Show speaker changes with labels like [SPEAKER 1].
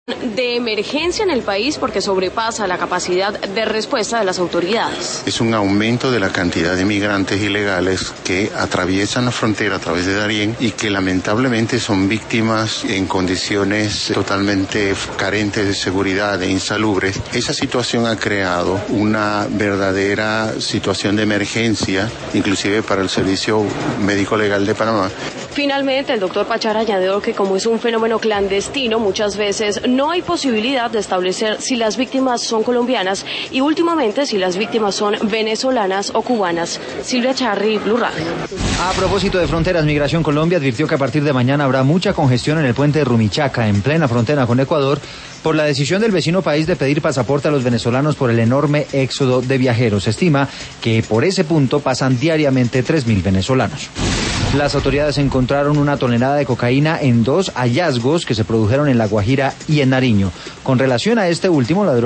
[SPEAKER 1] de emergencia en el país porque sobrepasa la capacidad de respuesta de las autoridades.
[SPEAKER 2] Es un aumento de la cantidad de migrantes ilegales que atraviesan la frontera a través de Darién y que lamentablemente son víctimas en condiciones totalmente carentes de seguridad e insalubres. Esa situación ha creado una verdadera situación de emergencia, inclusive para el Servicio Médico Legal de Panamá.
[SPEAKER 1] Finalmente, el doctor Pachar añadió que como es un fenómeno clandestino, muchas veces no hay posibilidad de establecer si las víctimas son colombianas y últimamente si las víctimas son venezolanas o cubanas. Silvia Charri, Blue Radio.
[SPEAKER 3] A propósito de fronteras, Migración Colombia advirtió que a partir de mañana habrá mucha congestión en el puente de Rumichaca, en plena frontera con Ecuador, por la decisión del vecino país de pedir pasaporte a los venezolanos por el enorme éxodo de viajeros. Se estima que por ese punto pasan diariamente 3.000 venezolanos. Las autoridades encontraron una tonelada de cocaína en 2 hallazgos que se produjeron en La Guajira y en Nariño. Con relación a este último, la